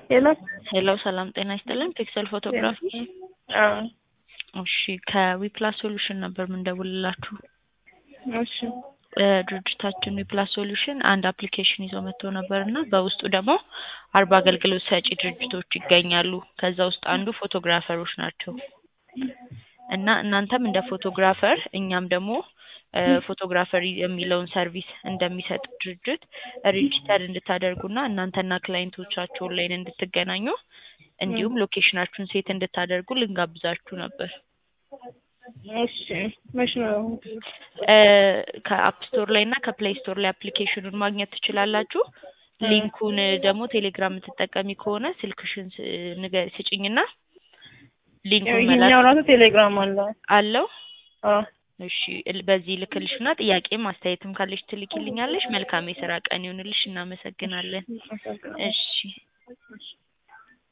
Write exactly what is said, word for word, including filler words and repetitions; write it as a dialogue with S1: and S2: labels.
S1: ሄሎ
S2: ሄሎ ሰላም ጤና ይስጥልን ፒክሰል ፎቶግራፊ
S1: አዎ
S2: እሺ ከዊፕላስ ሶሉሽን ነበር ምንደውልላችሁ
S1: እሺ
S2: ድርጅታችን ዊፕላስ ሶሉሽን አንድ አፕሊኬሽን ይዞ መጥቶ ነበርና በውስጡ ደግሞ አርባ አገልግሎት ሰጪ ድርጅቶች ይገኛሉ ከዛ ውስጥ አንዱ ፎቶግራፈሮች ናቸው እና እናንተም እንደ ፎቶግራፈር እኛም ደግሞ ፎቶግራፈር የሚለውን ሰርቪስ እንደሚሰጥ ድርጅት ሬጂስተር እንድታደርጉና እናንተና ክላይንቶቻችሁ ኦንላይን እንድትገናኙ እንዲሁም ሎኬሽናችሁን ሴት እንድታደርጉ ልንጋብዛችሁ ነበር
S1: እሺ መች ነው
S2: ከአፕ ስቶር ላይ እና ከፕሌይ ስቶር ላይ አፕሊኬሽኑን ማግኘት ትችላላችሁ ሊንኩን ደግሞ ቴሌግራም የምትጠቀሚ ከሆነ ስልክሽን ንገ ስጪኝና ሊንኩን መላክ
S1: ይሄኛው ራሱ ቴሌግራም አለው
S2: አለው
S1: አዎ
S2: እሺ በዚህ ልክልሽና ጥያቄም አስተያየትም ካለሽ ትልኪልኛለሽ መልካም የሥራ ቀን ይሁንልሽ እናመሰግናለን እሺ